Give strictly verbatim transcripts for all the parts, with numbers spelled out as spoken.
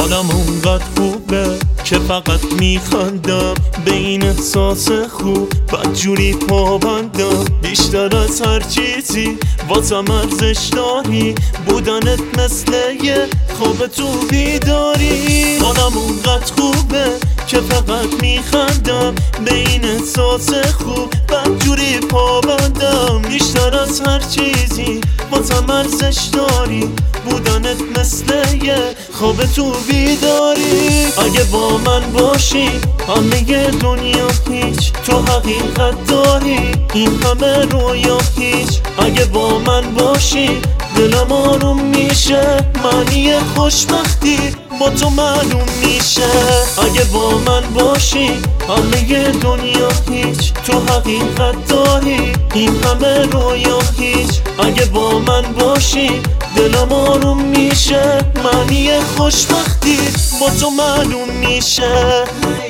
حالم اونقدر خوبه که فقط میخندم به این احساس خوب بدجوری پابندم. بیشتر از هر چیزی واسم ارزش داری، بودنت مثل یه خواب تو بیداری. حالم اونقدر خوبه که فقط میخندم به این احساس خوب بدجوری پابندم. بیشتر از هر چیزی واسم ارزش داری، بودنت مثل یه خواب تو بیداری. اگه با من باشی همه دنیا هیچ، تو حقیقت داری این همه رویا هیچ. اگه با من باشی دلم آروم میشه، معنی خوشبختی با تو معلوم میشه. اگه با من باشی همه دنیا هیچ، تو حقیقت داری این همه رویا هیچ. اگه با من باشی دلم آروم میشه، معنی خوشبختی با تو معلوم میشه.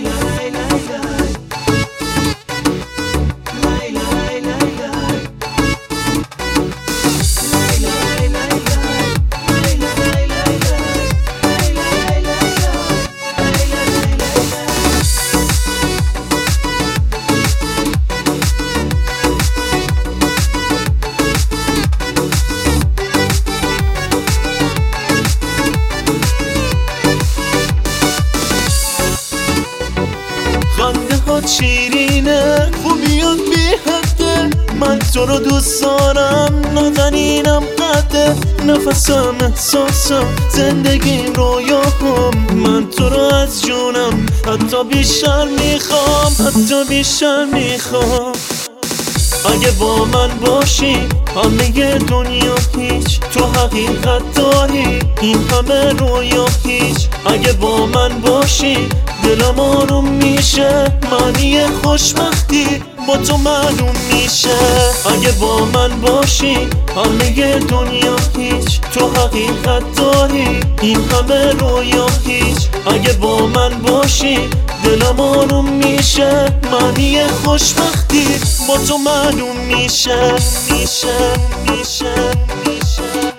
خنده ها شیرینه، خوبیات بی حده، من تو رو دوست دارم نازنینم قده. نفسم احساسم زندگیم رویاهم، من تو رو از جونم حتی بیشتر میخوام، حتی بیشتر میخوام. اگه با من باشی همه دنیا هیچ، تو حقیقت داری این همه رویا هیچ. اگه با من باشی دلم آروم میشه، معنی خوشبختی با تو معلوم میشه. اگه با من باشی همه دنیا هیچ، تو حقیقت داری این همه رویا هیچ. اگه با من باشی دلم آروم میشه، معنی خوشبختی با تو معلوم میشه میشه میشه میشه.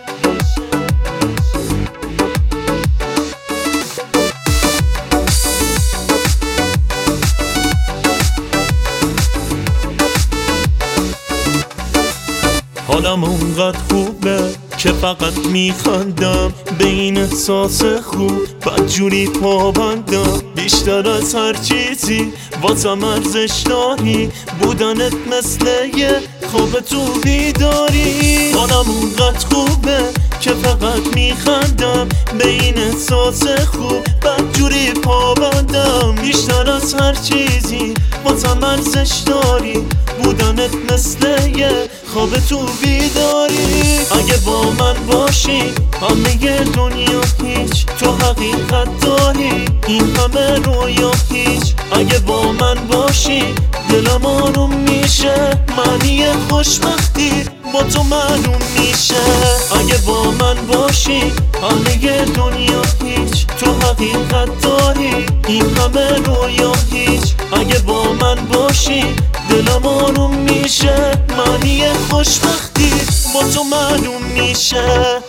حالم اونقدر خوبه که فقط میخندم به این احساس خوب بدجوری پابندم. بیشتر از هر چیزی واسم ارزش داری، بودنت مثل یه خواب تو بیداری. حالم اونقدر خوبه که فقط میخندم به این احساس خوب بدجوری پابندم. بیشتر از هر چیزی واسم ارزش داری، بودنت مثل یه خواب تو بیداری. اگه با من باشی همه دنیا هیچ، تو حقیقت داری این همه رویا هیچ. اگه با من باشی دلم آروم میشه، معنی خوشبختی با تو معلوم میشه. اگه با من باشی همه دنیا هیچ، تو حقیقت داری این همه رویا هیچ. اگه با من باشی دلم آروم میشه، معنی خوشبختی با تو معلوم میشه.